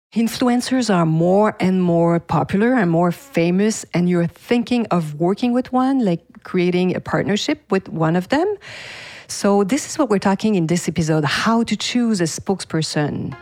Influencers are more and more popular and more famous, and you're thinking of working with one, like creating a partnership with one of them. So this is what we're talking in this episode, how to choose a spokesperson.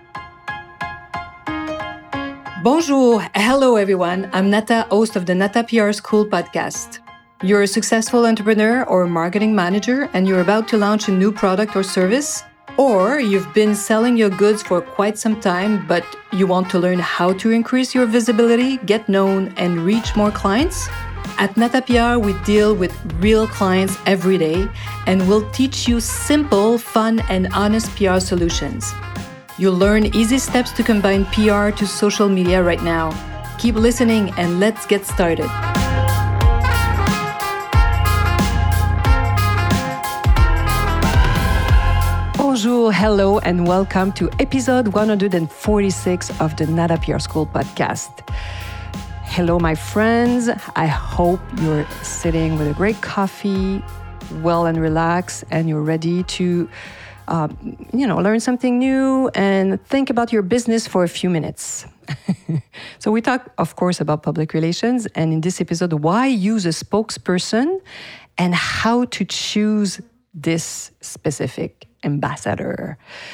Bonjour, hello everyone. I'm Nata, host of the Nata PR School podcast. You're a successful entrepreneur or marketing manager and you're about to launch a new product or service? Or you've been selling your goods for quite some time, but you want to learn how to increase your visibility, get known, and reach more clients? At Nata PR, we deal with real clients every day, and we'll teach you simple, fun, and honest PR solutions. You'll learn easy steps to combine PR to social media right now. Keep listening, and let's get started. Bonjour, hello, and welcome to episode 146 of the Nata PR School podcast. Hello, my friends. I hope you're sitting with a great coffee, well and relaxed, and you're ready to, learn something new and think about your business for a few minutes. So we talk, of course, about public relations, and in this episode, why use a spokesperson and how to choose this specific ambassador.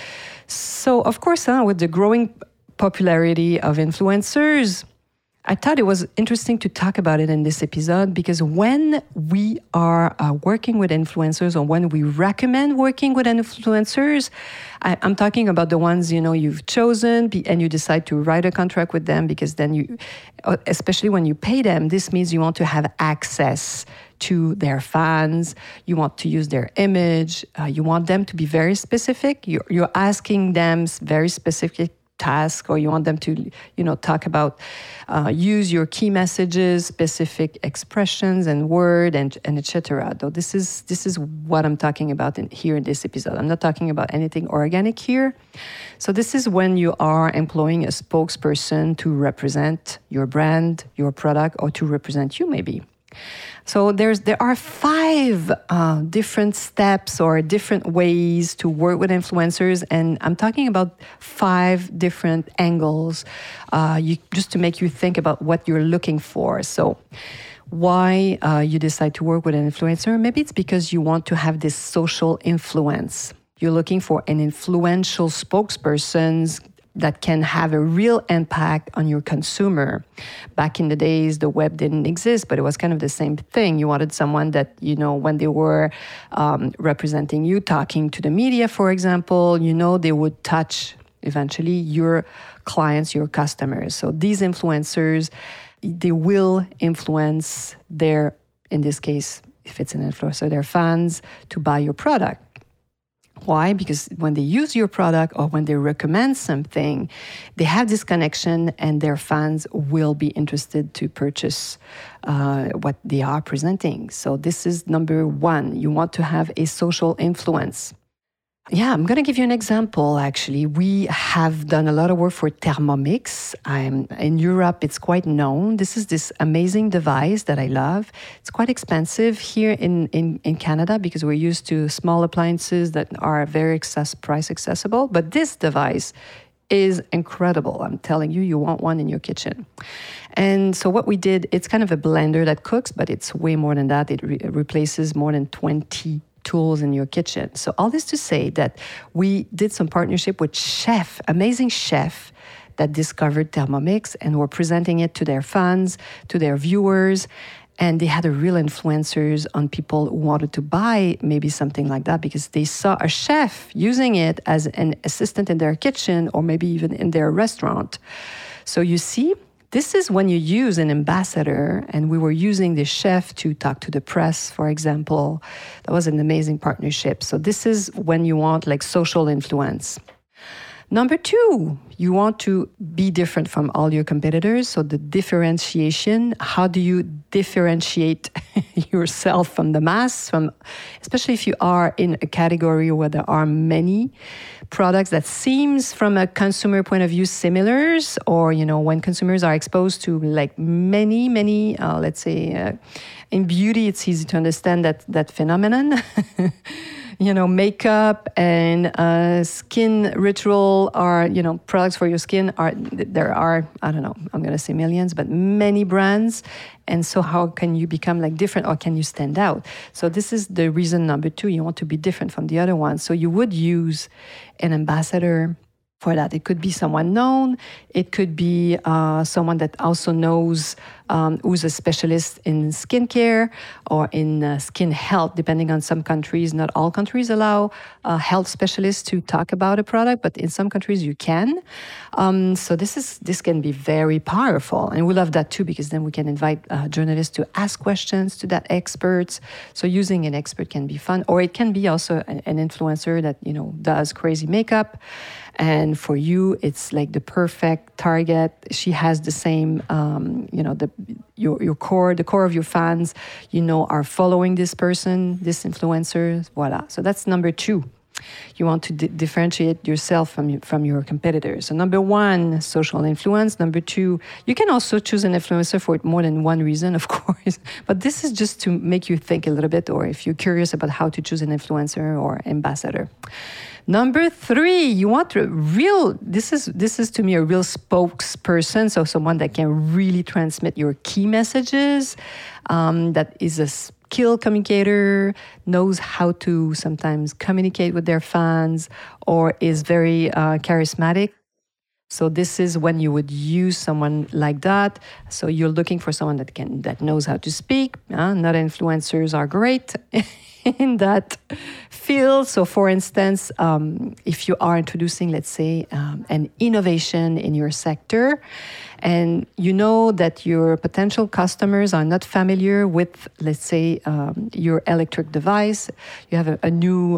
So, of course, with the growing popularity of influencers, I thought it was interesting to talk about it in this episode because when we are working with influencers or when we recommend working with influencers, I'm talking about the ones, you've chosen and you decide to write a contract with them because then you, especially when you pay them, this means you want to have access to their fans, you want to use their image, you want them to be very specific, you're asking them very specific task, or you want them to, talk about, use your key messages, specific expressions and word and etc. Though this is what I'm talking about here in this episode. I'm not talking about anything organic here. So this is when you are employing a spokesperson to represent your brand, your product, or to represent you maybe. So there are 5 different steps or different ways to work with influencers, and I'm talking about 5 different angles, just to make you think about what you're looking for. So why you decide to work with an influencer? Maybe it's because you want to have this social influence. You're looking for an influential spokesperson that can have a real impact on your consumer. Back in the days, the web didn't exist, but it was kind of the same thing. You wanted someone that, when they were representing you, talking to the media, for example, they would touch eventually your clients, your customers. So these influencers, they will influence in this case, if it's an influencer, their fans to buy your product. Why? Because when they use your product or when they recommend something, they have this connection and their fans will be interested to purchase what they are presenting. So this is number 1. You want to have a social influence. Yeah, I'm going to give you an example, actually. We have done a lot of work for Thermomix. In Europe, it's quite known. This is this amazing device that I love. It's quite expensive here in Canada because we're used to small appliances that are very price accessible. But this device is incredible. I'm telling you, you want one in your kitchen. And so what we did, it's kind of a blender that cooks, but it's way more than that. It replaces more than 20 tools in your kitchen. So all this to say that we did some partnership with amazing chef that discovered Thermomix and were presenting it to their fans, to their viewers, and they had a real influencers on people who wanted to buy maybe something like that because they saw a chef using it as an assistant in their kitchen or maybe even in their restaurant. So you see, this is when you use an ambassador, and we were using the chef to talk to the press, for example. That was an amazing partnership. So this is when you want social influence. Number 2, you want to be different from all your competitors. So the differentiation, how do you differentiate yourself from the mass, especially if you are in a category where there are many products that seems from a consumer point of view similar, or, when consumers are exposed to many, let's say, in beauty, it's easy to understand that phenomenon. Makeup and skin ritual are, products for your skin there are, I don't know, I'm going to say millions, but many brands. And so how can you become like different, or can you stand out? So this is the reason number 2. You want to be different from the other ones. So you would use an ambassador for that. It could be someone known. It could be someone that also knows, who's a specialist in skincare or in skin health, depending on some countries. Not all countries allow health specialists to talk about a product, but in some countries you can. So this can be very powerful. And we love that too, because then we can invite journalists to ask questions to that experts. So using an expert can be fun. Or it can be also an influencer that, does crazy makeup. And for you, it's like the perfect target. She has the same, the core of your fans, are following this person, this influencer. Voila. So that's number 2. You want to differentiate yourself from your competitors. So number 1, social influence. Number 2, you can also choose an influencer for more than one reason, of course. But this is just to make you think a little bit, or if you're curious about how to choose an influencer or ambassador. Number 3, you want a real, this is to me a real spokesperson, so someone that can really transmit your key messages, that is a skilled communicator, knows how to sometimes communicate with their fans, or is very charismatic. So this is when you would use someone like that. So you're looking for someone that knows how to speak. Not influencers are great in that field. So for instance, if you are introducing, let's say, an innovation in your sector, and you know that your potential customers are not familiar with, let's say, your electric device, you have a new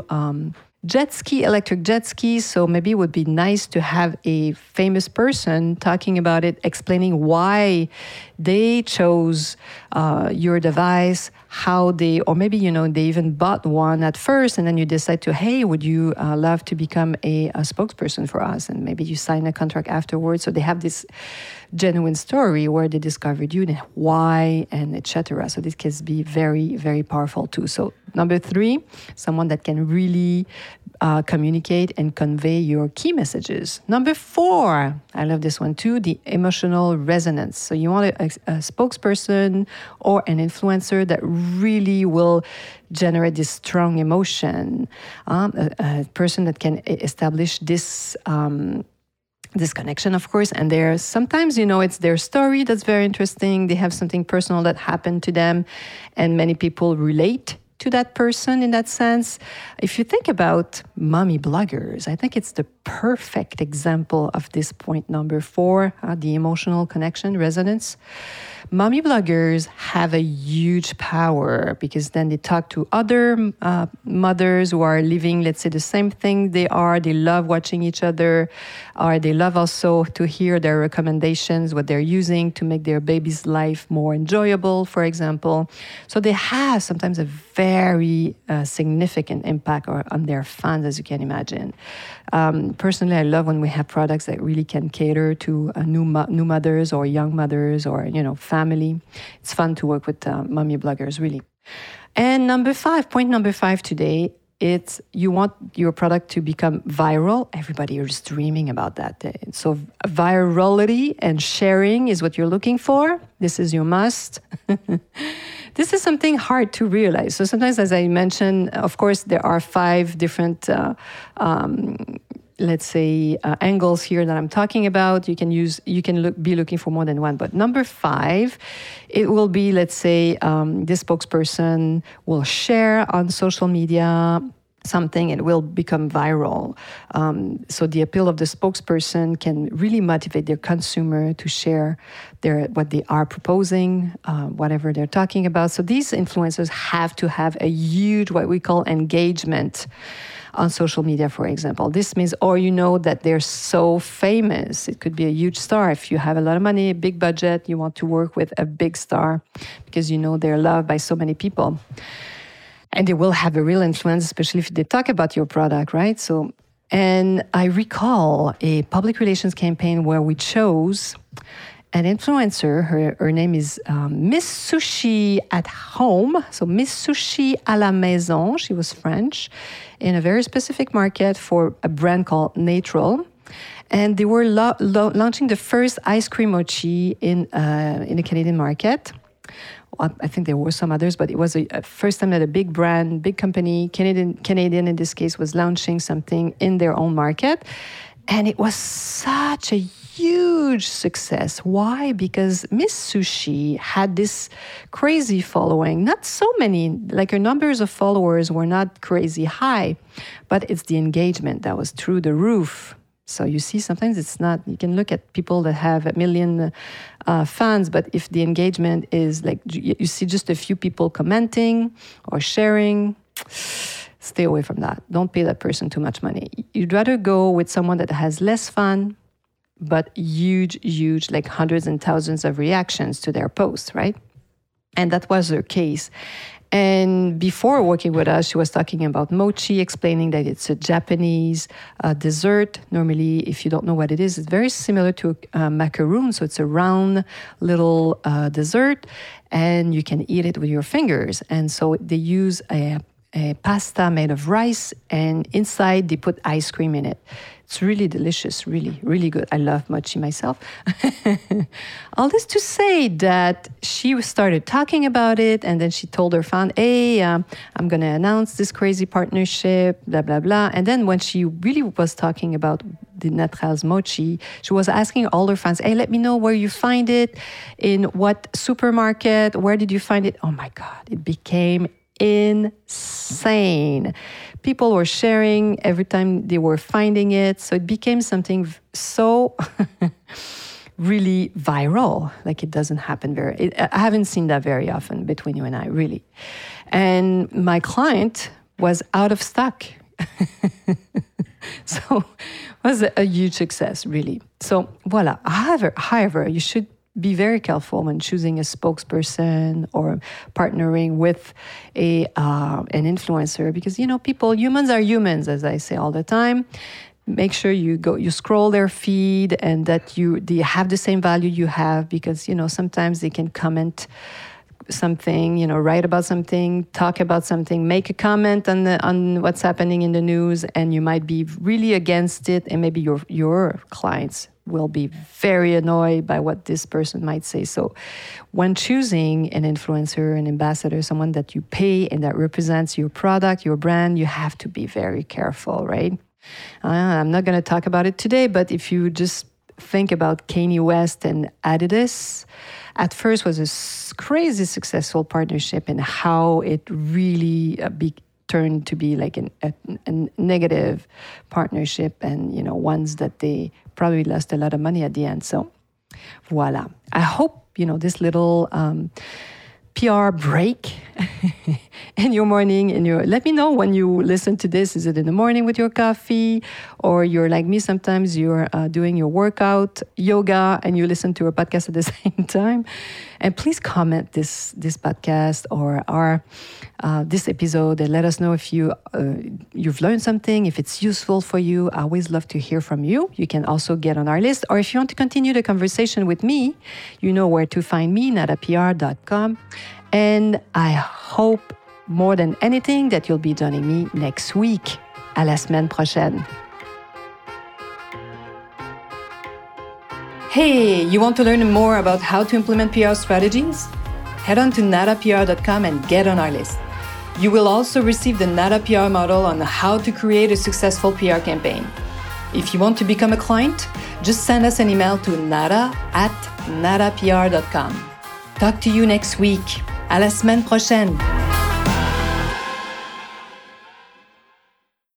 electric jet ski. So maybe it would be nice to have a famous person talking about it, explaining why they chose your device, or maybe, they even bought one at first, and then you decide to, hey, would you love to become a spokesperson for us? And maybe you sign a contract afterwards. So they have this genuine story where they discovered you and why, and etc. So this can be very, very powerful too. So number 3, someone that can really communicate and convey your key messages. Number 4, I love this one too, the emotional resonance. So you want a spokesperson or an influencer that really will generate this strong emotion, a person that can establish this connection, of course. And there's sometimes, it's their story that's very interesting. They have something personal that happened to them, and many people relate to that person in that sense. If you think about mommy bloggers, I think it's the perfect example of this point number 4, the emotional connection, resonance. Mommy bloggers have a huge power because then they talk to other mothers who are living, let's say, the same thing they are. They love watching each other, or they love also to hear their recommendations, what they're using to make their baby's life more enjoyable, for example. So they have sometimes a very significant impact on their fans, as you can imagine. Personally, I love when we have products that really can cater to new mothers or young mothers or, family. It's fun to work with mommy bloggers, really. And point number 5 today, it's you want your product to become viral. Everybody is dreaming about that. So virality and sharing is what you're looking for. This is your must. This is something hard to realize. So sometimes, as I mentioned, of course, there are 5 different angles here that I'm talking about. You can be looking for more than one. But number 5, it will be, let's say, this spokesperson will share on social media something, it will become viral. So the appeal of the spokesperson can really motivate their consumer to share what they are proposing, whatever they're talking about. So these influencers have to have a huge, what we call engagement on social media, for example. This means, that they're so famous. It could be a huge star. If you have a lot of money, a big budget, you want to work with a big star because they're loved by so many people. And they will have a real influence, especially if they talk about your product, right? So, and I recall a public relations campaign where we chose an influencer. Her name is Miss Sushi at Home. So Miss Sushi à la Maison. She was French in a very specific market for a brand called Natural. And they were launching the first ice cream mochi in the Canadian market. I think there were some others, but it was a first time that a big brand, big company, Canadian in this case, was launching something in their own market. And it was such a huge success. Why? Because Miss Sushi had this crazy following. Not so many, like her numbers of followers were not crazy high, but it's the engagement that was through the roof. So you see, sometimes it's not, you can look at people that have 1 million fans, but if the engagement is like, you see just a few people commenting or sharing, stay away from that. Don't pay that person too much money. You'd rather go with someone that has less fun, but huge, like hundreds and thousands of reactions to their posts, right? And that was her case. And before working with us, she was talking about mochi, explaining that it's a Japanese dessert. Normally, if you don't know what it is, it's very similar to a macaroon. So it's a round little dessert, and you can eat it with your fingers. And so they use a pasta made of rice, and inside they put ice cream in it. It's really delicious, really good. I love mochi myself. All this to say that she started talking about it, and then she told her fan, hey, I'm going to announce this crazy partnership, blah, blah, blah. And then when she really was talking about the Natral's mochi, she was asking all her fans, hey, let me know where you find it, in what supermarket, where did you find it? Oh my God, it became insane. People were sharing every time they were finding it. So it became something so really viral. Like it doesn't happen I haven't seen that very often between you and I, really. And my client was out of stock. So it was a huge success, really. So voila. However, you should be very careful when choosing a spokesperson or partnering with an influencer, because humans are humans, as I say all the time. Make sure you scroll their feed and that they have the same value you have, because sometimes they can comment something, write about something, talk about something, make a comment on what's happening in the news, and you might be really against it, and maybe your clients will be very annoyed by what this person might say. So when choosing an influencer, an ambassador, someone that you pay and that represents your product, your brand, you have to be very careful, right? I'm not going to talk about it today, but if you just think about Kanye West and Adidas, at first was a crazy successful partnership, and how it really turned to be like a negative partnership, and ones that they probably lost a lot of money at the end. So voila. I hope this little PR break in your morning, let me know when you listen to this. Is it in the morning with your coffee, or you're like me, sometimes you're doing your workout, yoga, and you listen to a podcast at the same time? And please comment this podcast or this episode, and let us know if you've learned something, if it's useful for you. I always love to hear from you. You can also get on our list, or if you want to continue the conversation with me, you know where to find me, nadapr.com. And I hope more than anything that you'll be joining me next week. À la semaine prochaine. Hey, you want to learn more about how to implement PR strategies? Head on to nadapr.com and get on our list. You will also receive the Nada PR model on how to create a successful PR campaign. If you want to become a client, just send us an email to nada@nadapr.com. Talk to you next week. À la semaine prochaine.